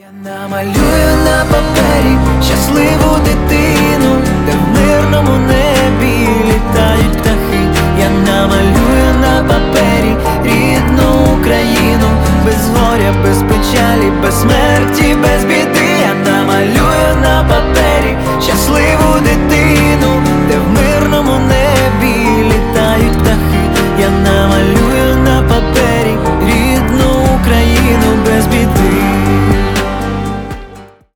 Я намалюю на папері щасливу дитину, де в мирному небі літають птахи. Я намалюю на папері рідну Україну, без горя, без печалі, без смерті.